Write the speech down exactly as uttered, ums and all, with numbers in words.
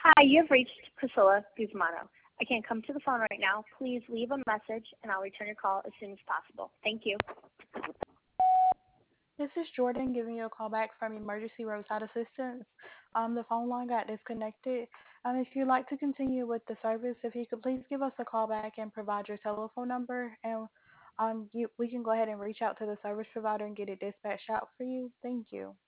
Hi, you have reached Priscilla Guzmano. I can't come to the phone right now. Please leave a message, and I'll return your call as soon as possible. Thank you. This is Jordan giving you a call back from Emergency Roadside Assistance. Um, the phone line got disconnected. Um, if you'd like to continue with the service, if you could please give us a call back and provide your telephone number, and um, you, we can go ahead and reach out to the service provider and get it dispatched out for you. Thank you.